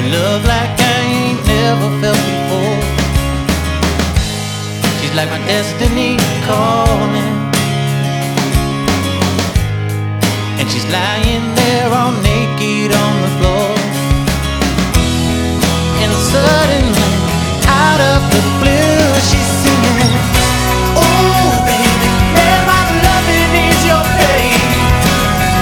love like I ain't never felt before. She's like my destiny calling, and she's lying there all naked on the floor. And suddenly